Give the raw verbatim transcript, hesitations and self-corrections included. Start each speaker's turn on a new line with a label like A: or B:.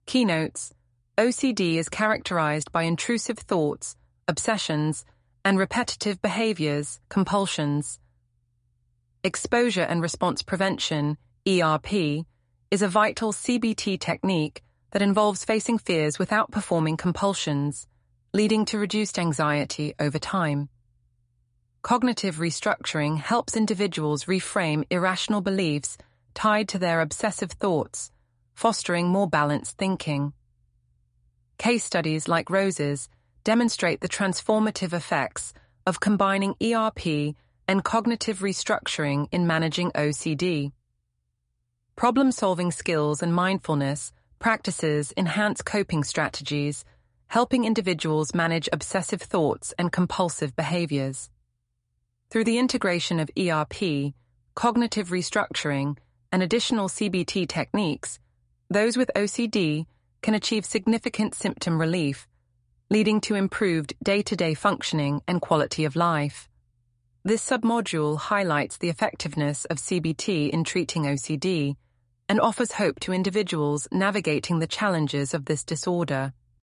A: Keynotes: O C D is characterized by intrusive thoughts, obsessions, and repetitive behaviors, compulsions. Exposure and response prevention, E R P, is a vital C B T technique that involves facing fears without performing compulsions, leading to reduced anxiety over time. Cognitive restructuring helps individuals reframe irrational beliefs tied to their obsessive thoughts, fostering more balanced thinking. Case studies like Rose's demonstrate the transformative effects of combining E R P and cognitive restructuring in managing O C D. Problem-solving skills and mindfulness practices enhance coping strategies, helping individuals manage obsessive thoughts and compulsive behaviors. Through the integration of E R P, cognitive restructuring, and additional C B T techniques, those with O C D can achieve significant symptom relief, leading to improved day-to-day functioning and quality of life. This submodule highlights the effectiveness of C B T in treating O C D and offers hope to individuals navigating the challenges of this disorder.